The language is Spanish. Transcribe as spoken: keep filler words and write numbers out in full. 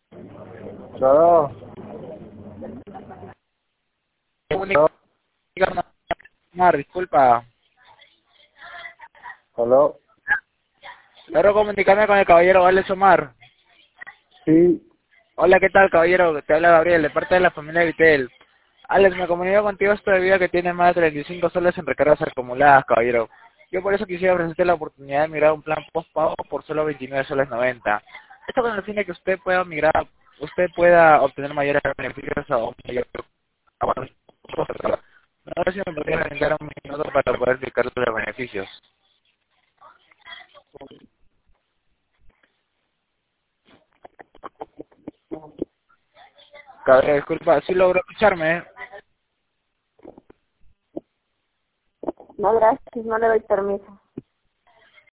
No. Mar, disculpa. ¿Aló? Logro comunicarme con el caballero Alex Omar. Sí. Hola, ¿qué tal, caballero? Te habla Gabriel, de parte de la familia Vitel. Alex, me comunico contigo esto debido a que tienes más de treinta y cinco soles en recargas acumuladas, caballero. Yo por eso quisiera ofrecerte la oportunidad de migrar a un plan postpago por solo veintinueve soles noventa. Esto con el fin de que usted pueda migrar, usted pueda obtener mayores beneficios a un mayor... No sé si me podría brindar un minuto para poder explicarle los beneficios. Caballero, disculpa, ¿sí logró escucharme? No, gracias, no le doy permiso.